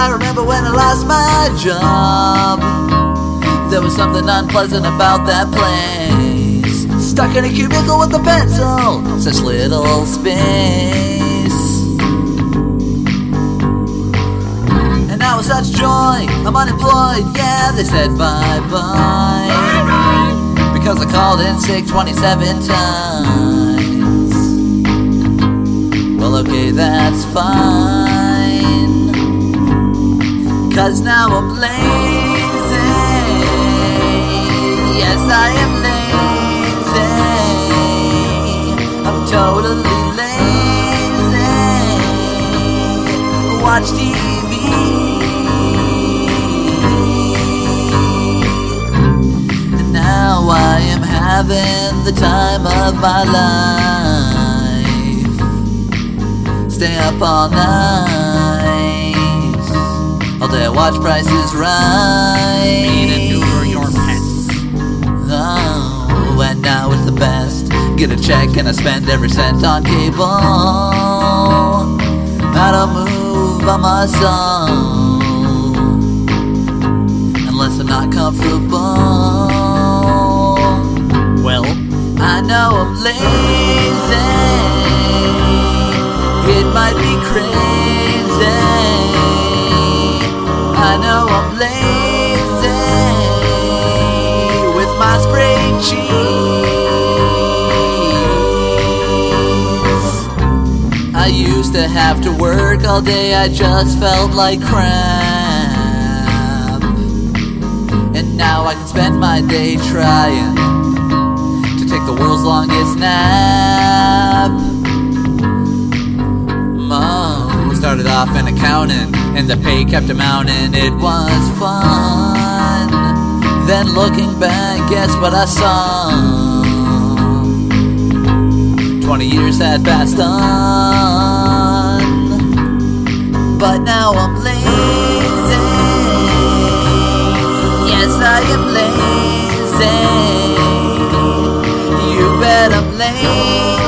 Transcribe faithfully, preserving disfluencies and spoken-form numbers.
I remember when I lost my job. There was something unpleasant about that place. Stuck in a cubicle with a pencil, such little space. And now with such joy, I'm unemployed. Yeah, they said bye-bye. Bye-bye. Because I called in sick twenty-seven times. Well, okay, that's fine. Cause now I'm lazy. Yes, I am lazy. I'm totally lazy. Watch T V. And now I am having the time of my life. Stay up all night. All day I watch Price is Right. Feed and neuter your pets. Oh, and now it's the best. Get a check and I spend every cent on cable. I don't move on my song unless I'm not comfortable. Well, I know I'm lazy. It might be crazy. I know I'm lazy with my spray cheese. I used to have to work all day, I just felt like crap. And now I can spend my day trying to take the world's longest nap. Mom started off in accounting, and the pay kept mounting. It was fun. Then looking back, guess what I saw? Twenty years had passed on, but now I'm lazy. Yes, I am lazy. You bet I'm lazy.